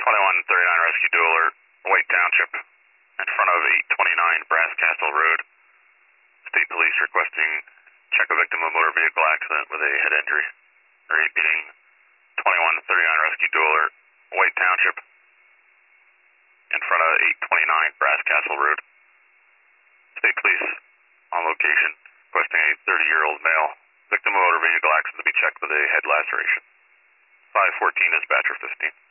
2139 Rescue Dual Alert, White Township, in front of 829 Brass Castle Road. State Police requesting check a victim of motor vehicle accident with a head injury. Repeating, 2139 Rescue Dual Alert, White Township, in front of 829 Brass Castle Road. State Police on location, requesting a 30-year-old male victim of motor vehicle accident to be checked with a head laceration. 514 dispatcher 15.